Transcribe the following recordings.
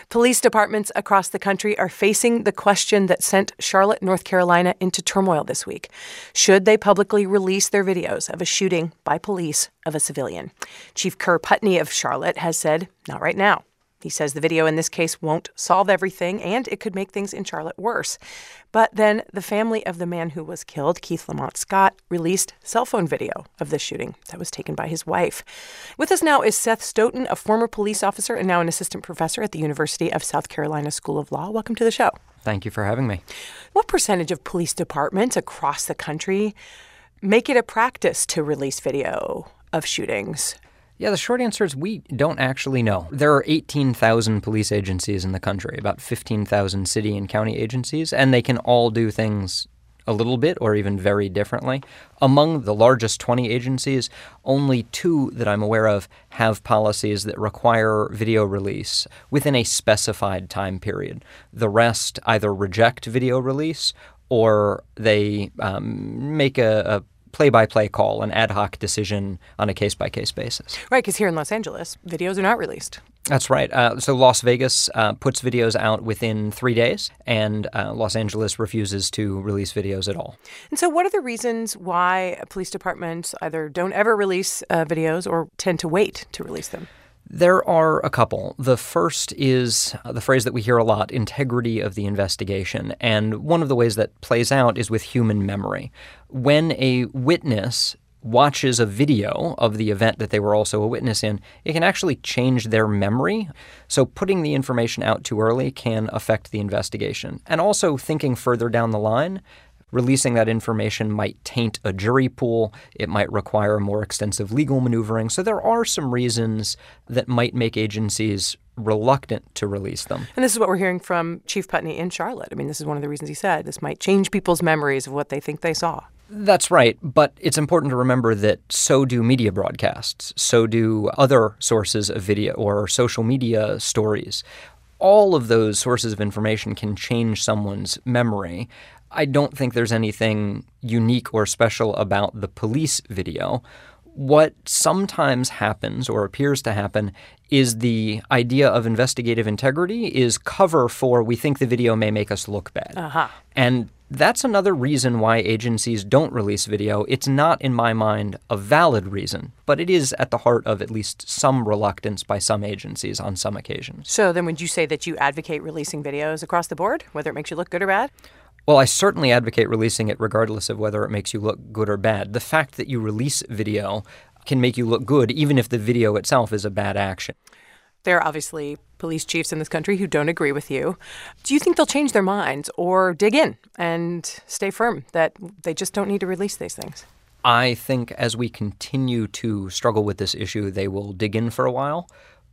Police departments across the country are facing the question that sent Charlotte, North Carolina into turmoil this week. Should they publicly release their videos of a shooting by police of a civilian? Chief Kerr Putney of Charlotte has said, not right now. He says the video in this case won't solve everything, and it could make things in Charlotte worse. But then the family of the man who was killed, Keith Lamont Scott, released cell phone video of the shooting that was taken by his wife. With us now is Seth Stoughton, a former police officer and now an assistant professor at the University of South Carolina School of Law. Welcome to the show. Thank you for having me. What percentage of police departments across the country make it a practice to release video of shootings? Yeah, the short answer is we don't actually know. There are 18,000 police agencies in the country, about 15,000 city and county agencies, and they can all do things a little bit or even very differently. Among the largest 20 agencies, only 2 that I'm aware of have policies that require video release within a specified time period. The rest either reject video release or they make a play-by-play call, an ad hoc decision on a case-by-case basis. Right, because here in Los Angeles, videos are not released. That's right. So Las Vegas puts videos out within 3 days, and Los Angeles refuses to release videos at all. And so what are the reasons why police departments either don't ever release videos or tend to wait to release them? There are a couple. The first is the phrase that we hear a lot, integrity of the investigation. And one of the ways that plays out is with human memory. When a witness watches a video of the event that they were also a witness in, it can actually change their memory. So putting the information out too early can affect the investigation. And also thinking further down the line, releasing that information might taint a jury pool. It might require more extensive legal maneuvering. So there are some reasons that might make agencies reluctant to release them. And this is what we're hearing from Chief Putney in Charlotte. I mean, this is one of the reasons he said this might change people's memories of what they think they saw. That's right. But it's important to remember that so do media broadcasts. So do other sources of video or social media stories. All of those sources of information can change someone's memory. I don't think there's anything unique or special about the police video. What sometimes happens or appears to happen is the idea of investigative integrity is cover for we think the video may make us look bad. And that's another reason why agencies don't release video. It's not, in my mind, a valid reason, but it is at the heart of at least some reluctance by some agencies on some occasions. So then would you say that you advocate releasing videos across the board, whether it makes you look good or bad? Well, I certainly advocate releasing it regardless of whether it makes you look good or bad. The fact that you release video can make you look good even if the video itself is a bad action. There are obviously police chiefs in this country who don't agree with you. Do you think they'll change their minds or dig in and stay firm that they just don't need to release these things? I think as we continue to struggle with this issue, they will dig in for a while.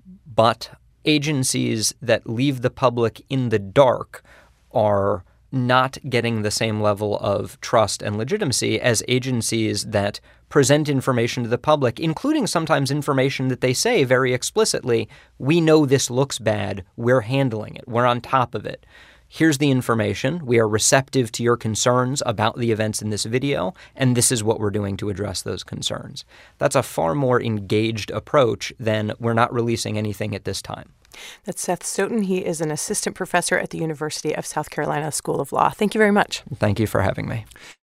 But agencies that leave the public in the dark are not getting the same level of trust and legitimacy as agencies that present information to the public, including sometimes information that they say very explicitly, we know this looks bad, we're handling it, we're on top of it. Here's the information, we are receptive to your concerns about the events in this video, and this is what we're doing to address those concerns. That's a far more engaged approach than we're not releasing anything at this time. That's Seth Stoughton. He is an assistant professor at the University of South Carolina School of Law. Thank you very much. Thank you for having me.